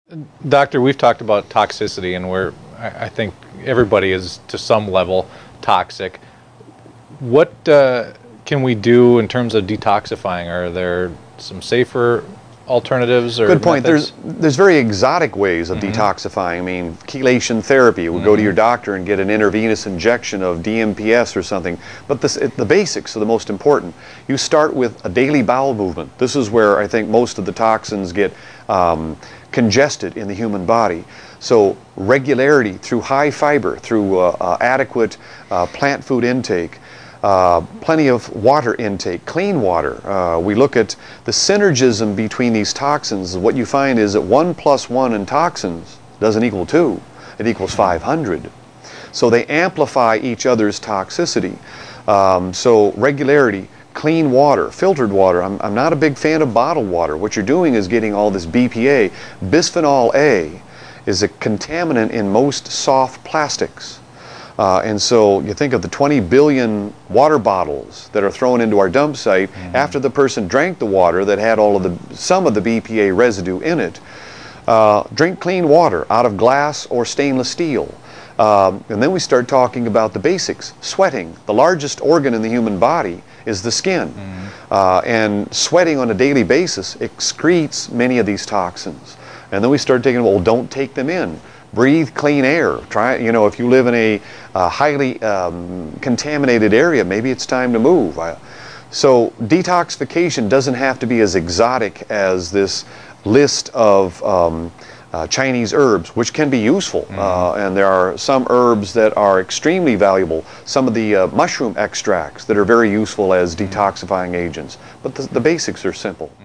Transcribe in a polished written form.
Doctor, we've talked about toxicity, and I think everybody is to some level toxic. What can we do in terms of detoxifying? Are there some safer alternatives or Good point. methods? There's very exotic ways of detoxifying. I mean, chelation therapy. We'll go to your doctor and get an intravenous injection of DMPS or something. But the basics are the most important. You start with a daily bowel movement. This is where I think most of the toxins get congested in the human body. So regularity through high fiber, through adequate plant food intake, plenty of water intake, clean water. We look at the synergism between these toxins. What you find is that 1 + 1 in toxins doesn't equal 2. It equals 500. So they amplify each other's toxicity. So regularity, clean water, filtered water. I'm not a big fan of bottled water. What you're doing is getting all this BPA. Bisphenol A is a contaminant in most soft plastics. And so you think of the 20 billion water bottles that are thrown into our dump site after the person drank the water that had some of the BPA residue in it. Drink clean water out of glass or stainless steel. And then we start talking about the basics. Sweating. The largest organ in the human body is the skin. And sweating on a daily basis excretes many of these toxins. And then we start thinking, well, don't take them in. Breathe clean air. Try, if you live in a highly contaminated area, maybe it's time to move. So detoxification doesn't have to be as exotic as this list of Chinese herbs, which can be useful. And there are some herbs that are extremely valuable. Some of the mushroom extracts that are very useful as detoxifying agents. But the basics are simple.